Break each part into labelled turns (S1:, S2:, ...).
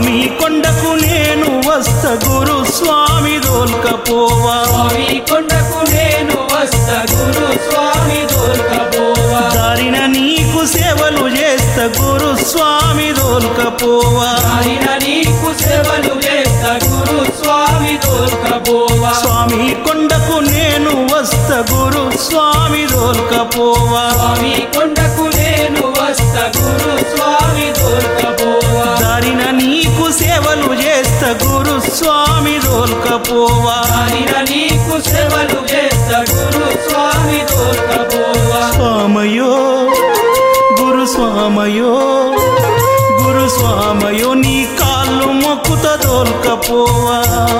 S1: స్వామి కొండకు నేను వస్త గురు స్వామి దోల్కపోవా
S2: స్వామి కొండకు నేను వస్తా గురు స్వామి దోల్కపోవా
S1: దారిన నీకు సేవలు చేస్త గురు స్వామి దోల్కపోవా
S2: ఆయన నీకు సేవలు చేస్తా గురు స్వామి దోల్కపోవా
S1: స్వామి కొండకు నేను వస్త గురు స్వామి దోల్కపోవా
S2: స్వామి కొండకు నేను వస్తా గురు స్వామి దోల్కపోవా
S1: దారిన నీకు సేవలు చేస్త గురు స్వామి దోల్కపోవా
S2: ఆయన నీకు సేవలు చేస్తా గురు స్వామి దోల్కపోవా
S1: స్వామయో గురు స్వామయో గురు స్వామయో నీ కాళ్ళు మొక్కుత దోల్కపోవా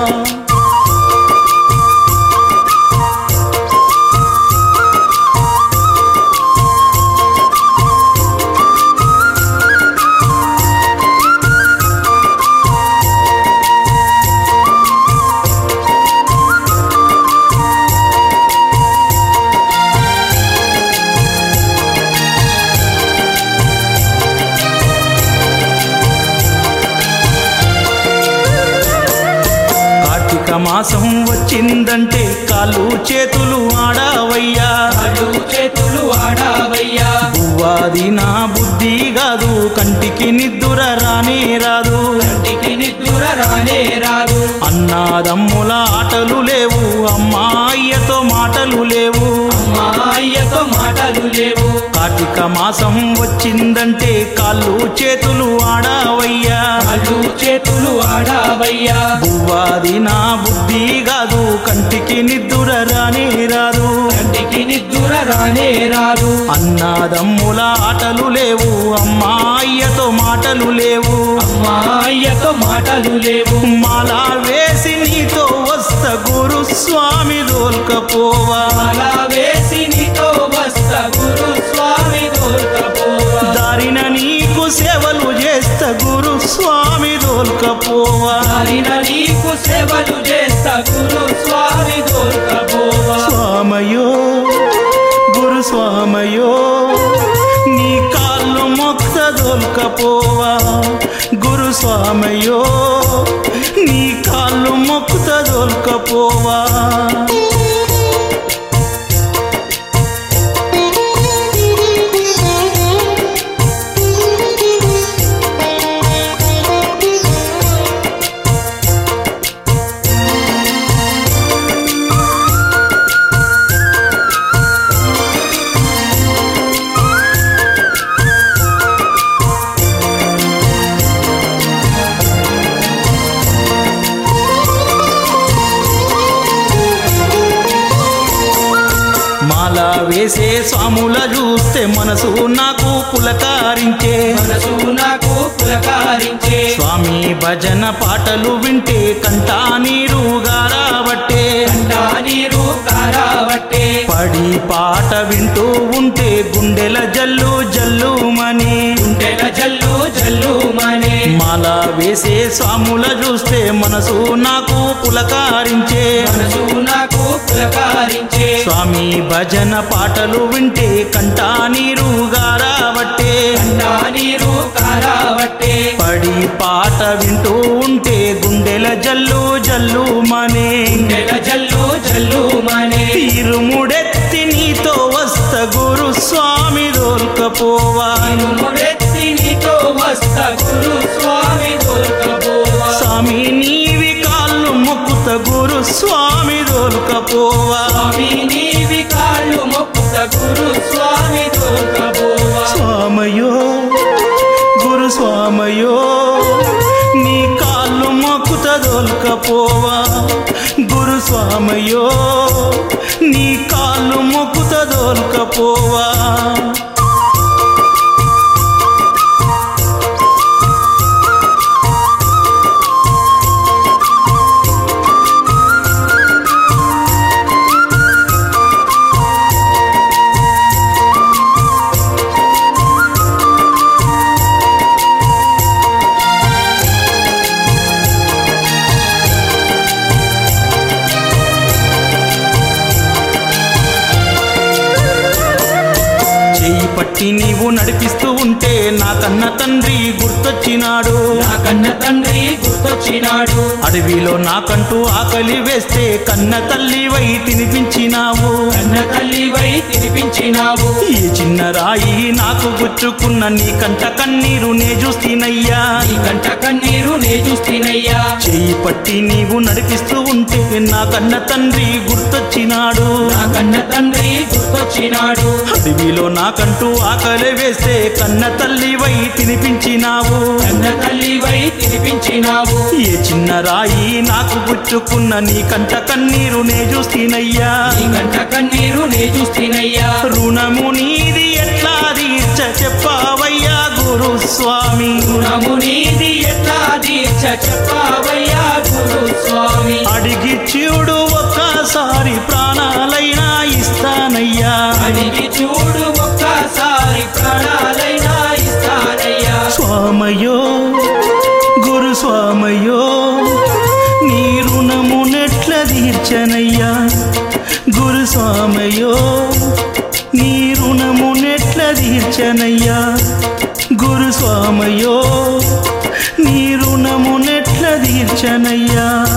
S1: మాసం వచ్చిందంటే కాళ్ళు చేతులు ఆడావయ్యా
S2: కాళ్ళు చేతులు ఆడావయ్యా
S1: పువ్వాది నా బుద్ధి కాదు కంటికి నిద్దుర రానే రాదు
S2: కంటికి నిద్దుర రానే రాదు
S1: అన్నాదమ్ముల ఆటలు లేవు అమ్మాయ్యతో మాటలు లేవు
S2: అమ్మాయ్యతో మాటలు లేవు
S1: కార్తీక మాసం వచ్చిందంటే కాళ్ళు చేతులు ఆడావయ్యా
S2: కాళ్ళు చేతులు ఆడావయ్యా
S1: పువ్వాది నా బుద్ధి కాదు కంటికి నిద్దుర రానే రాదు
S2: కంటికి నిద్దుర రానే రాదు
S1: అన్నాదమ్ముల ఆటలు లేవు అమ్మాయ్యతో మాటలు లేవు
S2: అమ్మాయ్యతో మాటలు లేవు
S1: మాలా వేసి నీతో వస్త గురు స్వామి దోల్కపోవా
S2: అలా వేసి నీతో వస్తా గురు స్వామి దోల్కపోవా
S1: దారిన నీకు సేవలు చేస్త గురు స్వామి దోల్కపోవా
S2: దారిన నీకు సేవలు చేస్తా గురు స్వామి దోల్కపోవా
S1: స్వామయో గురు స్వామయో నీ కాళ్ళు మొక్త దోల్కపోవా గురు స్వామయో నీ కాళ్ళు మొక్కుత దోల్కపోవా మాలా వేసే స్వాముల చూస్తే మనసు నాకు పులకారించే
S2: మనసు నాకు పులకారించే
S1: స్వామి భజన పాటలు వింటే కంటా నీరు గారాబట్టే
S2: కంటా నీరు కారావట్టే
S1: పడి పాట వింటూ ఉంటే గుండెల జల్లు జల్లుమని
S2: గుండెల జల్లు జల్లు మనే
S1: మాలా వేసే స్వాముల చూస్తే మనసు నాకు పులకారించే
S2: మనసు నాకు పులకారించే
S1: స్వామి భజన పాటలు వింటే కంటా నీరు గారాబట్టే
S2: కంటా నీరు కారావట్టే
S1: పడి పాట వింటూ ఉంటే గుండెల జల్లు జల్లుమనే
S2: గుండెల జల్లు జల్లు మనే
S1: ఇరుముడెత్తి నీతో వస్త గురు స్వామి దోల్కపోవా
S2: ముడెత్తి నీతో వస్తా గురు స్వామి దోల్కపోవా
S1: స్వామి నీవి కాళ్ళు మొక్కుత గురు స్వామి దోల్కపోవా
S2: స్వామి నీవి కాళ్ళు మొక్కుత గురు స్వామి దోల్కపోవా
S1: స్వామయో గురు స్వామయో నీ కాళ్ళు మొక్కుత దోల్కపోవా గురు స్వామయో నీ కాళ్ళు మొక్కుత దోల్కపోవా పట్టి నీవు నడిపిస్తూ ఉంటే నా కన్న తండ్రి గుర్తొచ్చినాడు.
S2: నా కన్న తండ్రి గుర్తొచ్చినాడు.
S1: అడవిలో నాకంటూ ఆకలి వేస్తే కన్న తల్లివై తినిపించినావు.
S2: కన్న తల్లివై తినిపించినావు.
S1: ఈ చిన్న రాయి నాకు గుచ్చుకున్న నీ కంట కన్నీరు నే చూస్తీనయ్యా.
S2: నీ కంట కన్నీరు నే చూస్తీనయ్యా.
S1: చెయ్యి పట్టి నీవు నడిపిస్తూ ఉంటే నా కన్న తండ్రి గుర్తొచ్చినాడు.
S2: నా కన్న తండ్రి గుర్తొచ్చినాడు.
S1: అడవిలో నాకంటూ ఆకలి వేస్తే కన్న తల్లివై తినిపించినావు.
S2: కన్న తల్లివై తినిపించినావు.
S1: ఏ చిన్న రాయి నాకు గుచ్చుకున్న నీ కంట కన్నీరు నే చూస్తీనయ్యా.
S2: నీ కంట కన్నీరు నే చూస్తీనయ్యా.
S1: రుణము నీది ఎట్లా తీర్చ చెప్పావయ్యా గురుస్వామి.
S2: రుణము నీది ఎట్లా తీర్చ చెప్పావయ్యా గురుస్వామి.
S1: అడిగి చూడు ఒక్కసారి ప్రాణాలైనా ఇస్తానయ్యా.
S2: అడిగి చూడు ఒక్కసారి ప్రాణాలైనా ఇస్తానయ్యా.
S1: స్వామయ్యో గురుస్వామయ్యో నీ రుణము నెట్ల తీర్చనయ్యా. గురుస్వామయ్యో నీ రుణము నెట్ల తీర్చనయ్యా. గురుస్వామయ్యో నీ రుణము నెట్ల తీర్చనయ్యా.